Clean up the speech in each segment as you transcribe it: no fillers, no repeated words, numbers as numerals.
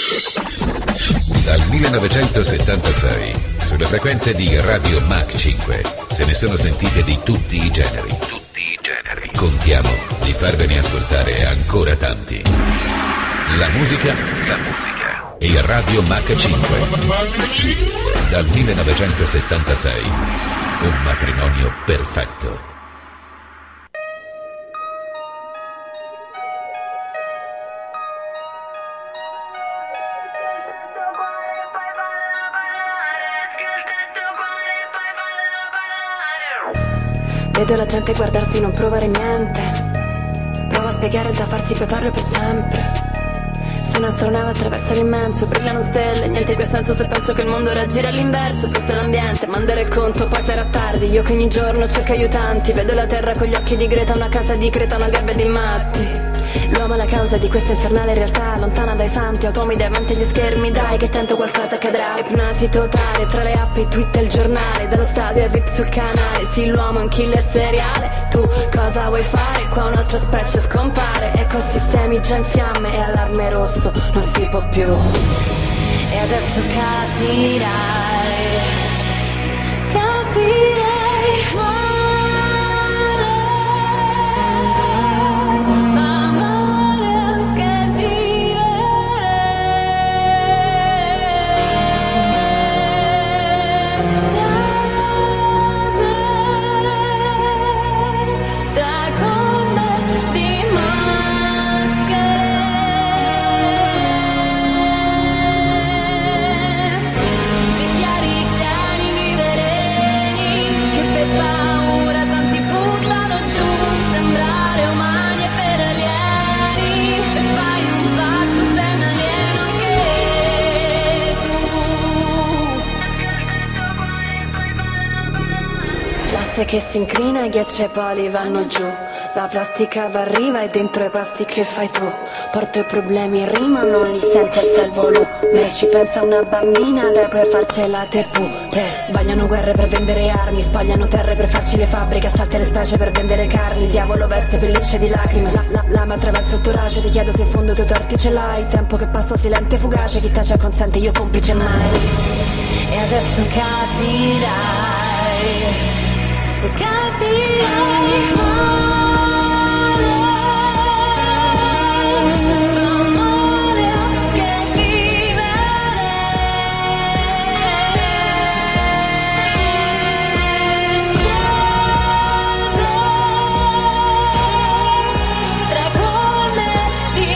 Dal 1976, sulle frequenze di Radio Mach 5, se ne sono sentite di tutti i generi. Contiamo di farvene ascoltare ancora tanti. La musica e Radio Mach 5. Dal 1976, un matrimonio perfetto. Vedo la gente guardarsi e non provare niente. Provo a spiegare da farsi puoi farlo per sempre. Su un'astronave attraverso l'immenso, brillano stelle, niente in quel senso se penso che il mondo raggira all'inverso. Questo è l'ambiente, mandare il conto, poi sarà tardi. Io che ogni giorno cerco aiutanti, vedo la terra con gli occhi di Greta, una casa di Creta, una gabbia di matti. L'uomo è la causa di questa infernale realtà, lontana dai santi, automi davanti agli schermi, dai che tanto qualcosa accadrà. Ipnosi totale, tra le app, i tweet e il giornale, dallo stadio ai VIP sul canale, sì l'uomo è un killer seriale. Tu cosa vuoi fare? Qua un'altra specie scompare, ecosistemi già in fiamme e allarme rosso, non si può più. E adesso capirai, che si incrina, i ghiacci e poli vanno giù, la plastica va arriva e dentro i pasti che fai tu. Porto i problemi in rima, non li senti alza il volume. Ci pensa una bambina, dai puoi farcela te pure. Vogliono guerre per vendere armi, spagliano terre per farci le fabbriche, assalti le specie per vendere carni. Il diavolo veste pellicce di lacrime, lama attraverso il torace. Ti chiedo se in fondo tu torti ce l'hai, tempo che passa silente e fugace, chi tace consente, io complice mai. E adesso capirai, capirai l'amore che vivere. Strade, stracolme di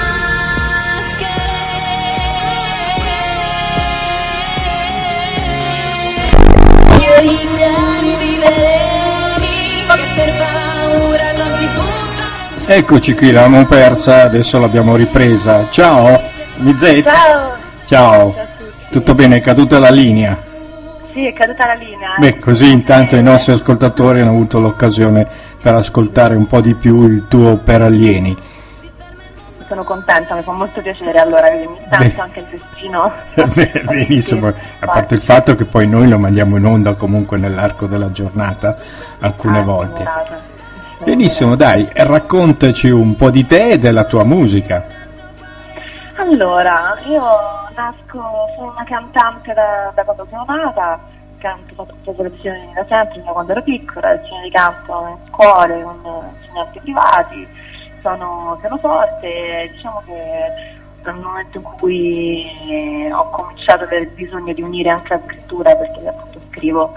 maschere. Io rignani di per paura non ti buttano. Eccoci qui, l'avevamo persa, adesso l'abbiamo ripresa. Ciao, Mizet. Ciao. Ciao. Tutto bene, è caduta la linea? Sì, è caduta la linea. Beh, così intanto i nostri ascoltatori hanno avuto l'occasione per ascoltare un po' di più il tuo Per Alieni. Sono contenta, mi fa molto piacere allora che mi tanto anche il destino. Benissimo, a parte il fatto che poi noi lo mandiamo in onda comunque nell'arco della giornata alcune volte. Benissimo, dai, raccontaci un po' di te e della tua musica. Allora, io sono una cantante da quando sono nata, canto, ho fatto lezioni da sempre, da quando ero piccola, lezioni di canto in scuole con insegnanti privati. Sono pianoforte, diciamo che dal momento in cui ho cominciato ad avere bisogno di unire anche la scrittura, perché appunto scrivo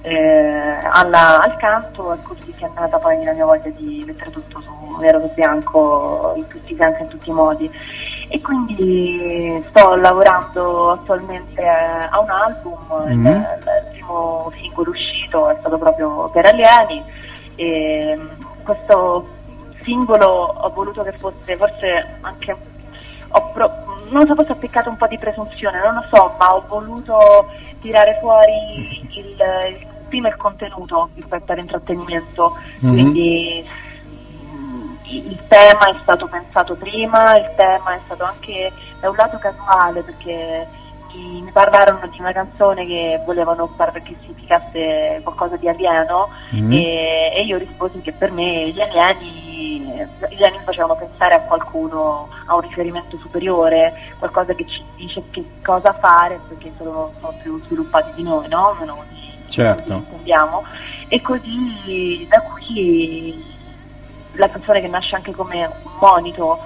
al canto, è così che è nata poi la mia voglia di mettere tutto su nero su bianco, in tutti i sensi, in tutti i modi. E quindi sto lavorando attualmente a un album, il primo singolo uscito è stato proprio Per Alieni, e questo singolo ho voluto che fosse forse anche non so, forse ho peccato un po' di presunzione, non lo so, ma ho voluto tirare fuori prima il contenuto rispetto all'intrattenimento, quindi il tema è stato pensato prima, il tema è stato anche da un lato casuale, perché mi parlarono di una canzone che volevano fare che significasse qualcosa di alieno, e io risposi che per me gli alieni gli anni facevano pensare a qualcuno, a un riferimento superiore, qualcosa che ci dice che cosa fare, perché sono più sviluppati di noi, no? Meno certo. Intendiamo. E così da qui la canzone, che nasce anche come un monito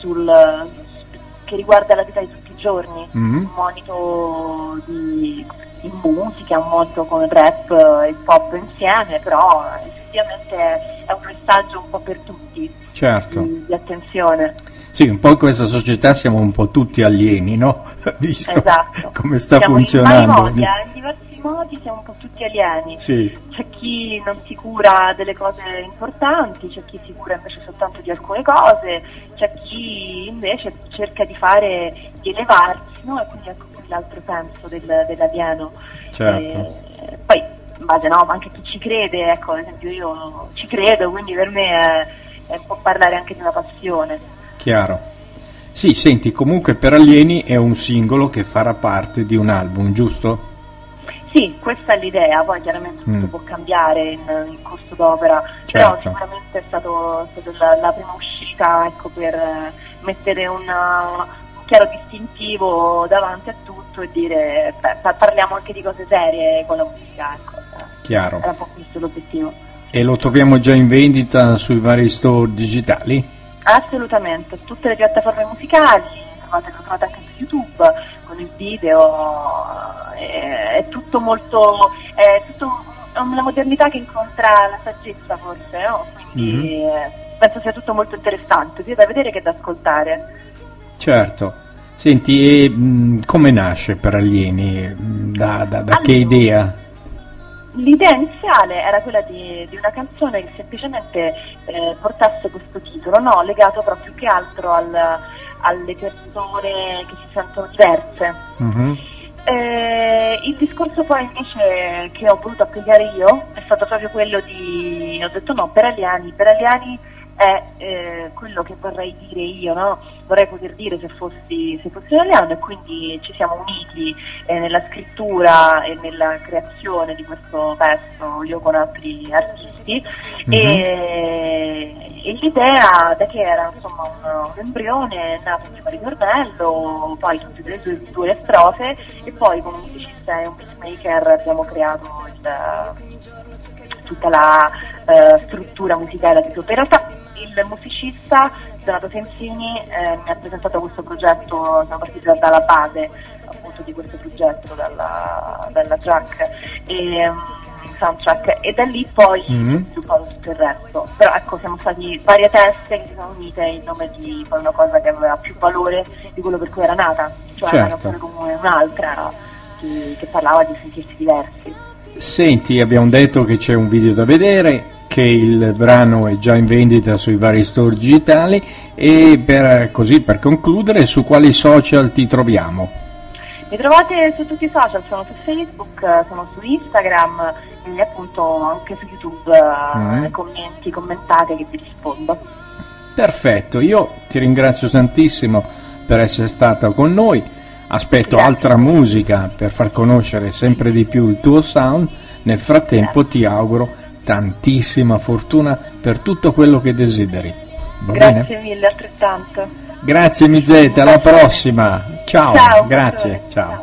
che riguarda la vita di tutti i giorni, un monito in musica, un monito con il rap e il pop insieme, però effettivamente è un messaggio un po' per tutti, certo, di attenzione. Sì, un po' in questa società siamo un po' tutti alieni, no? Visto esatto. come sta siamo funzionando. In diversi modi siamo un po' tutti alieni. Sì. C'è chi non si cura delle cose importanti, c'è chi si cura invece soltanto di alcune cose, c'è chi invece cerca di elevarsi, no? E quindi ecco l'altro senso dell'alieno. Certo. Poi in base, no, ma anche chi ci crede, ecco, ad esempio io ci credo, quindi per me può parlare anche di una passione. Chiaro. Sì, senti, comunque per Alieni è un singolo che farà parte di un album, giusto? Sì, questa è l'idea, poi chiaramente tutto può cambiare in corso d'opera, certo. Però sicuramente è stato la prima uscita, ecco, per mettere un chiaro distintivo davanti a tutto e dire, parliamo anche di cose serie con la musica, ecco. Chiaro. Era un po' questo l'obiettivo. E lo troviamo già in vendita sui vari store digitali? Assolutamente, tutte le piattaforme musicali, lo trovate anche su YouTube con il video, è tutto molto, è tutto una modernità che incontra la saggezza forse, no? Quindi penso sia tutto molto interessante, sia da vedere che da ascoltare. Certo. Senti, e come nasce per Alieni? Da che idea? L'idea iniziale era quella di una canzone che semplicemente portasse questo titolo, no? Legato però più che altro alle persone che si sentono diverse. Il discorso poi invece che ho voluto applicare io è stato proprio quello ho detto no, per Alieni è quello che vorrei dire io, no? Vorrei poter dire se fossi italiano, e quindi ci siamo uniti nella scrittura e nella creazione di questo testo, io con altri artisti, e l'idea da che era insomma un embrione, è nato prima ritornello, poi tutte le due strofe, e poi con un musicista e un beatmaker abbiamo creato tutta la struttura musicale di tutto. In realtà il musicista Donato Sensini mi ha presentato questo progetto, siamo partiti dalla base appunto di questo progetto, dalla track e soundtrack, e da lì poi sviluppato tutto il resto. Però ecco, siamo stati varie teste che si sono unite in nome di una cosa che aveva più valore di quello per cui era nata, cioè una canzone come un'altra che parlava di sentirsi diversi. Senti, abbiamo detto che c'è un video da vedere, che il brano è già in vendita sui vari store digitali, e per concludere, su quali social ti troviamo? Mi trovate su tutti i social, sono su Facebook, sono su Instagram e appunto anche su YouTube, commentate che vi rispondo. Perfetto, io ti ringrazio tantissimo per essere stata con noi, aspetto altra musica per far conoscere sempre di più il tuo sound. Nel frattempo ti auguro tantissima fortuna per tutto quello che desideri. Va bene? Grazie mille, altrettanto. Grazie Mizeta, alla prossima. Ciao. Grazie, ciao.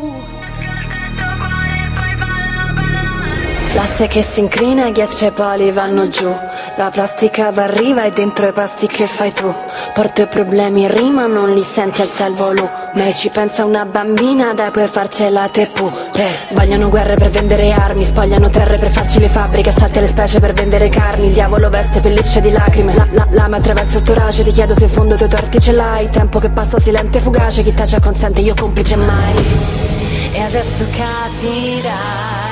L'asse che si incrina, i ghiacciapoli vanno giù, la plastica va arriva e dentro i pasti che fai tu. Porto i problemi in rima, non li senti, alza il volume. Ci pensa una bambina, dai puoi farcela te pure. Vogliono guerre per vendere armi, spogliano terre per farci le fabbriche, salti le specie per vendere carni. Il diavolo veste pellicce di lacrime, lama attraverso il torace. Ti chiedo se in fondo i tuoi torti ce l'hai. Tempo che passa silente e fugace, chi tace consente, io complice mai. E adesso capirai